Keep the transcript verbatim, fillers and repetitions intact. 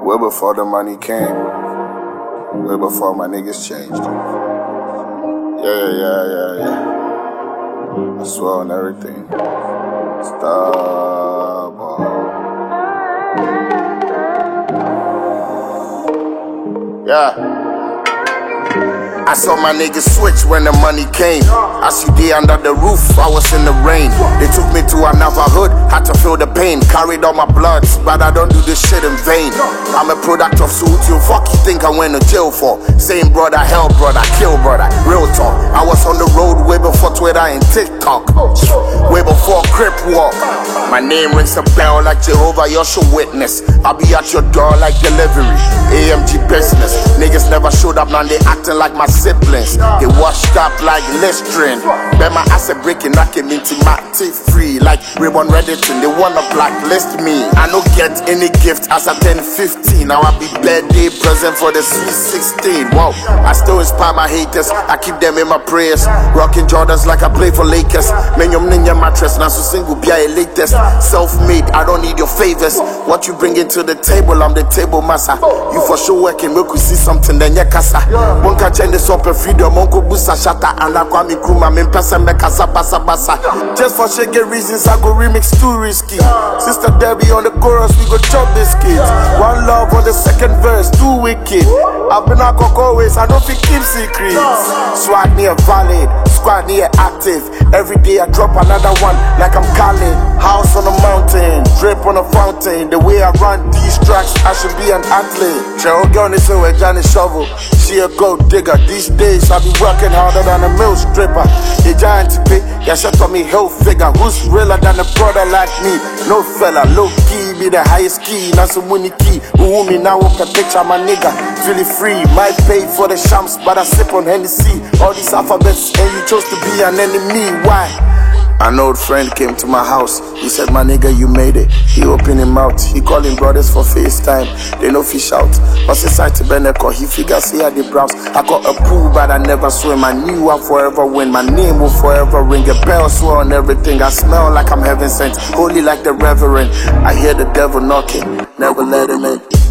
Way before the money came. Way before my niggas changed. Yeah, yeah, yeah, yeah. I swear on everything. Stop. Yeah. I saw my niggas switch when the money came. I see they under the roof, I was in the rain. They took me to another hood, had to feel the pain. Carried all my bloods, but I don't do this shit in vain. I'm a product of suit, you fuck you think I went to jail for. Same brother, hell brother, kill brother, real talk. I was on the road way before Twitter and TikTok. Way before Crip Walk. My name rings a bell like Jehovah, you should witness. I'll be at your door like delivery, A M G business. Niggas never showed up, now they acting like my siblings. They washed up like Listerine. Bet my ass a breaking, I came into my teeth free. Like Raymond Reddington, they wanna blacklist me. I don't get any gift as I turn fifteen. Now I be birthday present for the sweet sixteen. Wow, I still inspire my haters, I keep them in my prayers. Rocking Jordans like I play for Lakers. Menyom ninja mattress, now so single be a latest. Self-made, I don't need your favors. What you bring into the table, I'm the table master. You for sure working, we could see something, then ya casa. Won't catch any super freedom, Monko Busa Shata, and I call me Kruma, me Pesa Mekasa Basa Basa. Just for shaky reasons, I go remix too risky. Sister Debbie on the chorus, we go chop biscuits. One love on the second verse, too wicked. I've been a cock always, I don't think keep secrets. Swag near valid, squad near active. Every day I drop another one, like I'm Khaled. House on a mountain, drip on a fountain. The way I run these tracks, I should be an athlete. Cheryl Gunn is a Johnny Shovel. She a gold digger. These days I be working harder than a mill stripper. A giant to pay, yeah, shut on me hell figure. Who's realer than a brother like me? No fella, low key, be the highest key. Now some money key. Who me now with a picture, my nigga. Feel it free, might pay for the shams, but I sip on Hennessy. All these alphabets, and you chose to be an enemy. Why? An old friend came to my house. He said, my nigga, you made it. He opened him out. He calling brothers for FaceTime. They no fish out. Was inside to Beneco. He figures he had the browse. I got a pool, but I never swim. I knew I'll forever win. My name will forever ring. A bell swear on everything. I smell like I'm heaven sent. Holy like the reverend. I hear the devil knocking. Never let him in.